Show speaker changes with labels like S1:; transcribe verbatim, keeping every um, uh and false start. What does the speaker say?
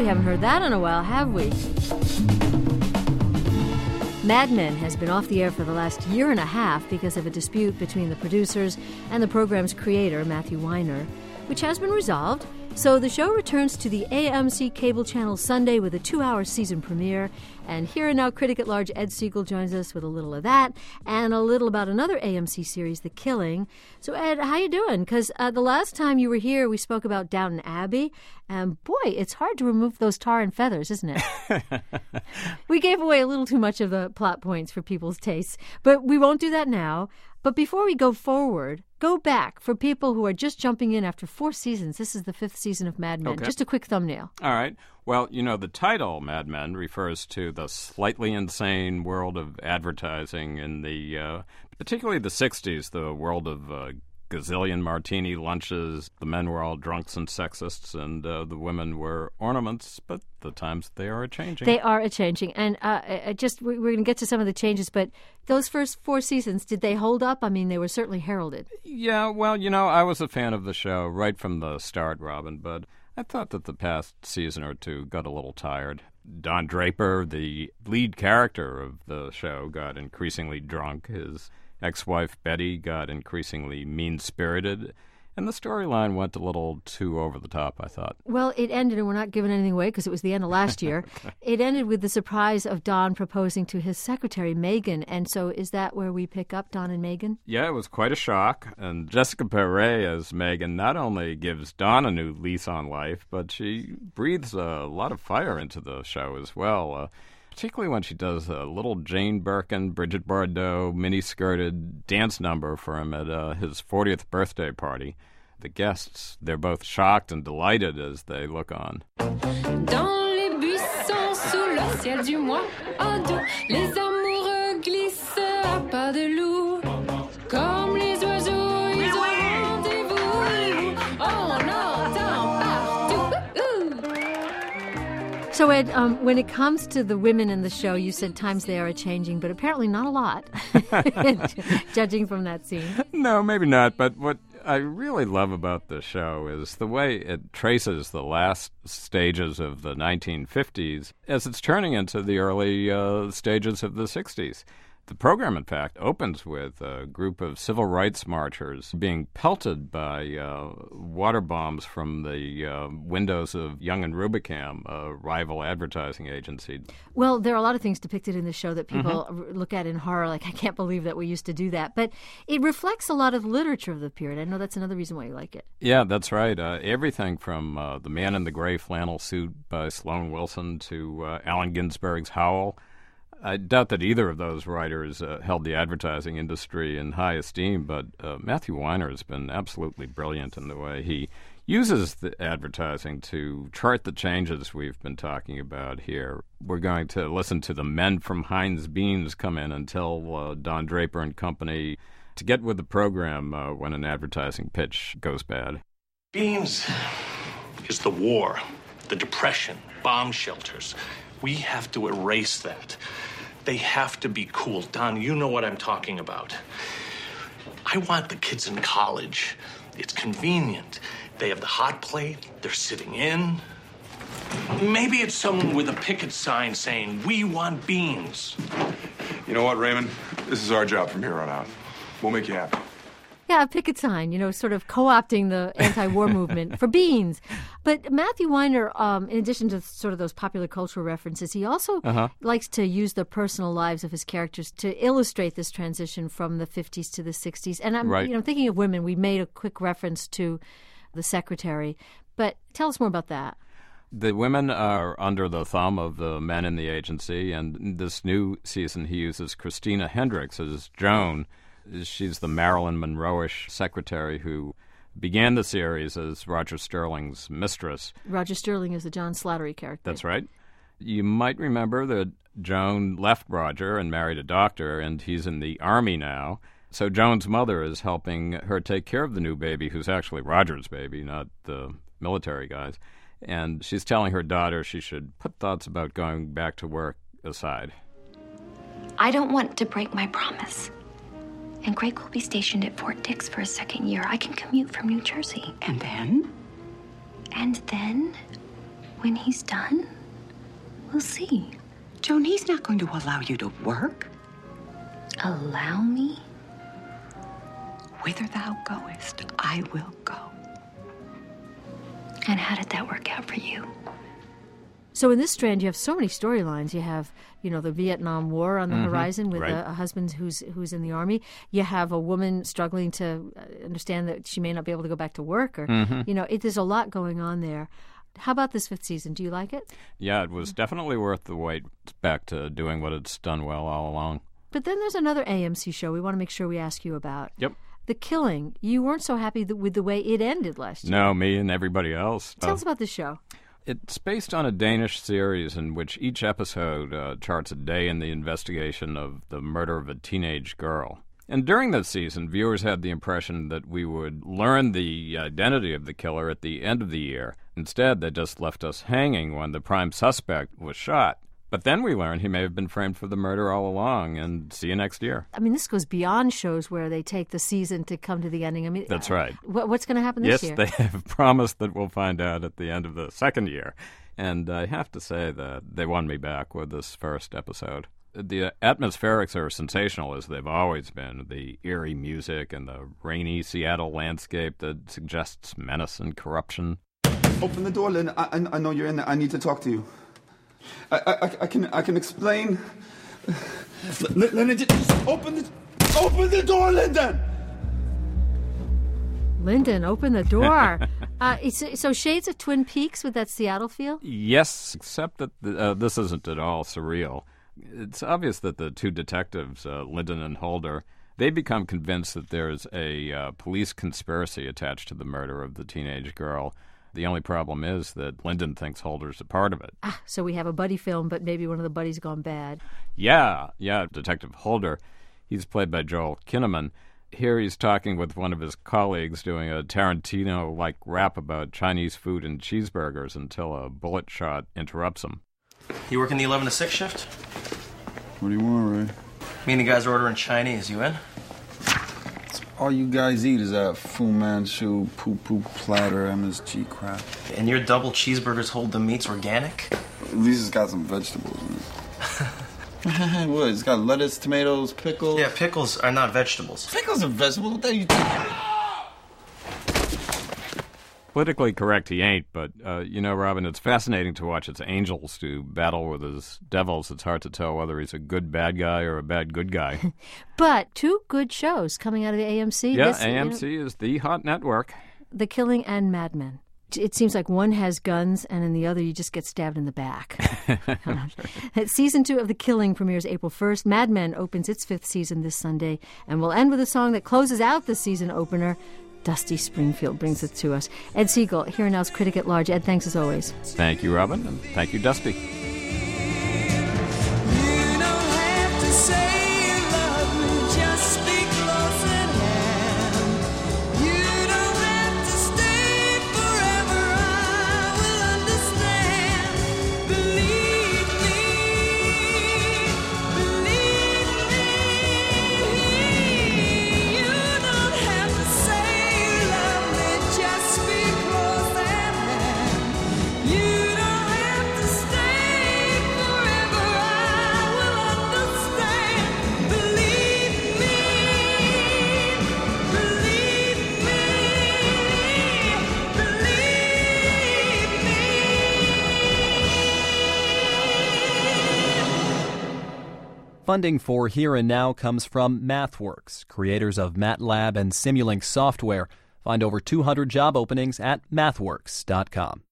S1: haven't heard that in a while, have we? Mad Men has been off the air for the last year and a half because of a dispute between the producers and the program's creator, Matthew Weiner, which has been resolved. So the show returns to the A M C cable channel Sunday with a two-hour season premiere. And here and now critic at large Ed Siegel joins us with a little of that and a little about another A M C series, The Killing. So Ed, how you doing? Because uh, the last time you were here, we spoke about Downton Abbey. And boy, it's hard to remove those tar and feathers, isn't it? We gave away a little too much of the plot points for people's tastes, but we won't do that now. But before we go forward, go back for people who are just jumping in after four seasons. This is the fifth season of Mad Men.
S2: Okay.
S1: Just a quick thumbnail.
S2: All right. Well, you know, the title, Mad Men, refers to the slightly insane world of advertising in the, uh, particularly the sixties, the world of uh, gazillion martini lunches. The men were all drunks and sexists, and uh, the women were ornaments, but the times they are a-changing.
S1: They are a-changing. And uh, I just we're going to get to some of the changes, but those first four seasons, did they hold up? I mean, they were certainly heralded.
S2: Yeah, well, you know, I was a fan of the show right from the start, Robin, but I thought that the past season or two got a little tired. Don Draper, the lead character of the show, got increasingly drunk. His ex-wife Betty got increasingly mean-spirited, and the storyline went a little too over the top, I thought.
S1: Well, it ended, and we're not giving anything away because it was the end of last year. Okay. It ended with the surprise of Don proposing to his secretary, Megan, and so is that where we pick up Don and Megan?
S2: Yeah, it was quite a shock, and Jessica Perret as Megan not only gives Don a new lease on life, but she breathes a lot of fire into the show as well. Uh, Particularly when she does a little Jane Birkin, Brigitte Bardot, mini-skirted dance number for him at uh, his fortieth birthday party. The guests, they're both shocked and delighted as they look on.
S3: Dans les buissons sous le ciel du mois ado, les amoureux glissent à pas de loup. Comme les oiseaux, ils ont rendez-vous. On entend partout.
S1: So, Ed, um, when it comes to the women in the show, you said times they are a-changing, but apparently not a lot, judging from that scene.
S2: No, maybe not, but what I really love about the show is the way it traces the last stages of the nineteen fifties as it's turning into the early uh, stages of the sixties. The program, in fact, opens with a group of civil rights marchers being pelted by uh, water bombs from the uh, windows of Young and Rubicam, a rival advertising agency.
S1: Well, there are a lot of things depicted in the show that people
S2: Mm-hmm.
S1: look at in horror, like, I can't believe that we used to do that. But it reflects a lot of literature of the period. I know that's another reason why you like it.
S2: Yeah, that's right. Uh, everything from uh, The Man in the Gray Flannel Suit by Sloan Wilson to uh, Allen Ginsberg's Howl. I doubt that either of those writers uh, held the advertising industry in high esteem, but uh, Matthew Weiner has been absolutely brilliant in the way he uses the advertising to chart the changes we've been talking about here. We're going to listen to the men from Heinz Beans come in and tell uh, Don Draper and company to get with the program uh, when an advertising pitch goes bad.
S4: Beans is the war, the depression, bomb shelters. We have to erase that. They have to be cool. Don, you know what I'm talking about. I want the kids in college. It's convenient. They have the hot plate. They're sitting in. Maybe it's someone with a picket sign saying, "We want beans."
S5: You know what, Raymond? This is our job from here on out. We'll make you happy.
S1: Yeah, a picket sign, you know, sort of co-opting the anti-war movement for beans. But Matthew Weiner, um, in addition to sort of those popular cultural references, he also
S2: Uh-huh.
S1: likes to use the personal lives of his characters to illustrate this transition from the fifties to the sixties. And I'm,
S2: Right.
S1: you know, thinking of women, we made a quick reference to the secretary. But tell us more about that.
S2: The women are under the thumb of the men in the agency, and this new season he uses Christina Hendricks as Joan. She's the Marilyn Monroe-ish secretary who began the series as Roger Sterling's mistress.
S1: Roger Sterling is the John Slattery character.
S2: That's right. You might remember that Joan left Roger and married a doctor, and he's in the Army now. So Joan's mother is helping her take care of the new baby, who's actually Roger's baby, not the military guy's. And she's telling her daughter she should put thoughts about going back to work aside.
S6: I don't want to break my promise. And Greg will be stationed at Fort Dix for a second year. I can commute from New Jersey.
S7: And then?
S6: And then When he's done, we'll see.
S7: Joan, he's not going to allow you to work.
S6: Allow me?
S7: Whither thou goest, I will go.
S6: And how did that work out for you?
S1: So in this strand, you have so many storylines. You have, you know, the Vietnam War on the
S2: mm-hmm.
S1: horizon with
S2: right.
S1: a, a husband who's who's in the army. You have a woman struggling to understand that she may not be able to go back to work, or
S2: mm-hmm.
S1: you know, it, there's a lot going on there. How about this fifth season? Do you like it?
S2: Yeah, it was definitely worth the wait back to doing what it's done well all along.
S1: But then there's another A M C show we want to make sure we ask you about.
S2: Yep.
S1: The Killing. You weren't so happy th- with the way it ended last year.
S2: No, me and everybody else.
S1: Tell
S2: uh,
S1: us about this show.
S2: It's based on a Danish series in which each episode uh, charts a day in the investigation of the murder of a teenage girl. And during this season, viewers had the impression that we would learn the identity of the killer at the end of the year. Instead, they just left us hanging when the prime suspect was shot. But then we learned he may have been framed for the murder all along, and see you next year.
S1: I mean, this goes beyond shows where they take the season to come to the ending. I mean,
S2: That's right.
S1: What, what's going to happen this
S2: yes,
S1: year?
S2: Yes, they have promised that we'll find out at the end of the second year. And I have to say that they won me back with this first episode. The atmospherics are sensational, as they've always been. The eerie music and the rainy Seattle landscape that suggests menace and corruption.
S8: Open the door, Lynn. I, I know you're in there. I need to talk to you. I, I, I can I can explain. Lynn, just open the open the door, Lyndon.
S1: Lyndon, open the door. uh, so shades of Twin Peaks with that Seattle feel?
S2: Yes, except that the, uh, this isn't at all surreal. It's obvious that the two detectives, uh, Lyndon and Holder, they become convinced that there's a uh, police conspiracy attached to the murder of the teenage girl. The only problem is that Lyndon thinks Holder's a part of it.
S1: Ah, so we have a buddy film, but maybe one of the buddies gone bad.
S2: Yeah, yeah, Detective Holder. He's played by Joel Kinnaman. Here he's talking with one of his colleagues doing a Tarantino-like rap about Chinese food and cheeseburgers until a bullet shot interrupts him.
S9: You working the eleven to six shift?
S10: What do you want, Ray?
S9: Me and the guys are ordering Chinese. You in?
S10: All you guys eat is that Fu Manchu, poo-poo platter, M S G crap.
S9: And your double cheeseburgers hold the meats organic?
S10: At least it's got some vegetables in it. What? It's got lettuce, tomatoes, pickles?
S9: Yeah, pickles are not vegetables.
S10: Pickles are vegetables? What the hell are you talking?
S2: Politically correct he ain't, but, uh, you know, Robin, it's fascinating to watch his angels to battle with his devils. It's hard to tell whether he's a good bad guy or a bad good guy.
S1: But two good shows coming out of the A M C.
S2: Yeah,
S1: this,
S2: A M C you know, is the hot network.
S1: The Killing and Mad Men. It seems like one has guns and in the other you just get stabbed in the back. Season two of The Killing premieres April first. Mad Men opens its fifth season this Sunday. And we'll end with a song that closes out the season opener. Dusty Springfield brings it to us. Ed Siegel, Here and Now's Critic at Large. Ed, thanks as always.
S2: Thank you, Robin, and thank you, Dusty.
S11: Funding for Here and Now comes from MathWorks, creators of MATLAB and Simulink software. Find over two hundred job openings at mathworks dot com.